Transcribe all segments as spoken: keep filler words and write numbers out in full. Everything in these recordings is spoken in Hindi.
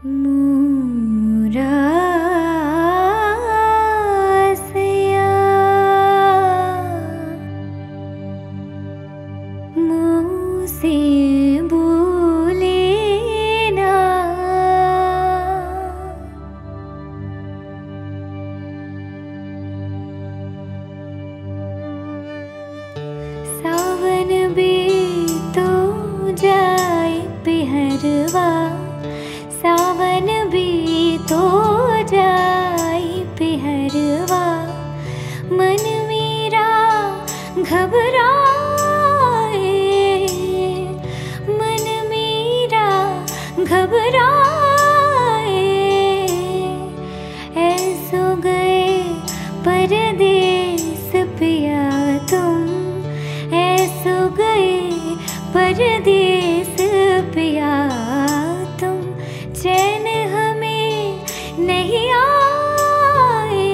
मुरासिया मुँह से बोले ना, सावन भी तो जाए पिहरवा, सावन भी तो जाए पिहरवा, मन मेरा घबराए, मन मेरा घबराए, ऐसो गए परदेस पिया तुम, ऐसो गए परदेस पिया तुम, चैन हमें नहीं आए,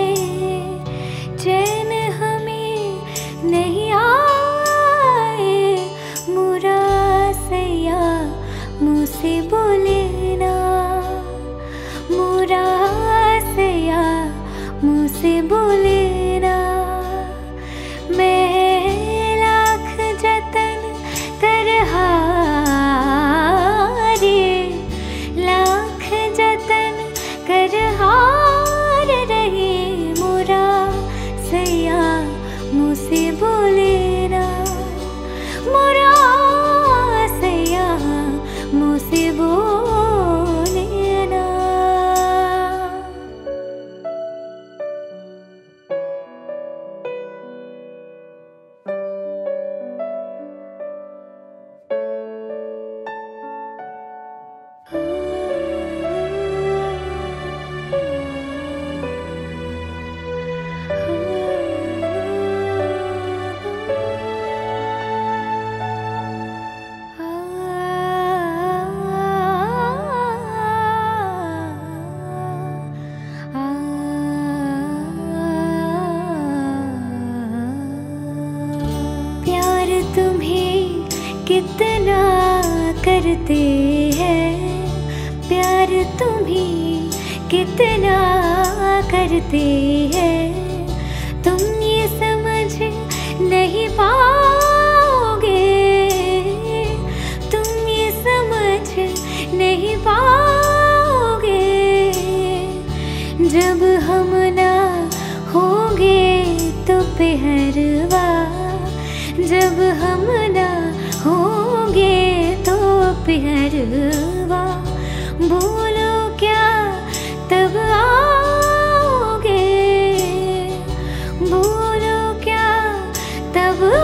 चैन हमें नहीं आए, मुरासिया मुँह से बोले ना, मुरासिया मुँह से बोले ना, मैं लाख जतन कर हारे, लाख जतन कर हार रही, मुरासिया मुँह से बोले ना, मुरासिया मुँह से बोले ना। प्यार तुम्हें कितना करते हैं, प्यार तुम्हें कितना करते हैं, तुम ये समझ नहीं पाओगे, तुम ये समझ नहीं पाओगे, जब हम ना होंगे तो पिहरवा, जब हम ना होंगे तो पिहरवा, बोलो क्या तब आओगे, बोलो क्या तब